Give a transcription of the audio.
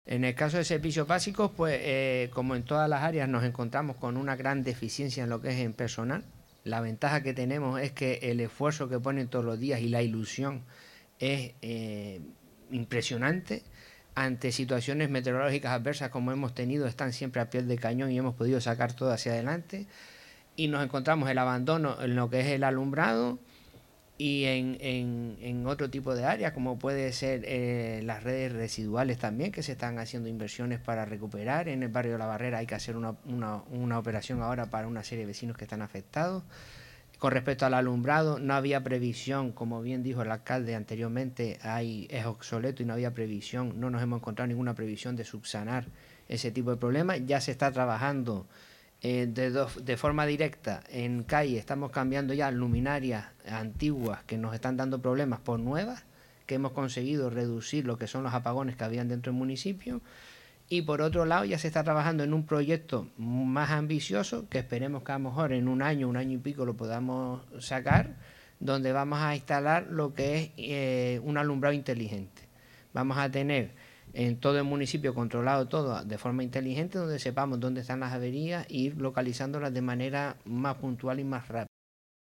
En el caso de servicios básicos, pues como en todas las áreas nos encontramos con una gran deficiencia en lo que es en personal. La ventaja que tenemos es que el esfuerzo que ponen todos los días y la ilusión es impresionante. Ante situaciones meteorológicas adversas como hemos tenido, están siempre a pie de cañón y hemos podido sacar todo hacia adelante. Y nos encontramos el abandono en lo que es el alumbrado, y en otro tipo de áreas, como puede ser las redes residuales también, que se están haciendo inversiones para recuperar. En el barrio de La Barrera hay que hacer una operación ahora para una serie de vecinos que están afectados. Con respecto al alumbrado, no había previsión, como bien dijo el alcalde anteriormente, es obsoleto y no había previsión, no nos hemos encontrado ninguna previsión de subsanar ese tipo de problemas. Ya se está trabajando de forma directa en calle, estamos cambiando ya luminarias antiguas que nos están dando problemas por nuevas, que hemos conseguido reducir lo que son los apagones que habían dentro del municipio. Y por otro lado ya se está trabajando en un proyecto más ambicioso, que esperemos que a lo mejor en un año y pico lo podamos sacar, donde vamos a instalar lo que es un alumbrado inteligente. Vamos a tener en todo el municipio controlado todo de forma inteligente, donde sepamos dónde están las averías e ir localizándolas de manera más puntual y más rápida.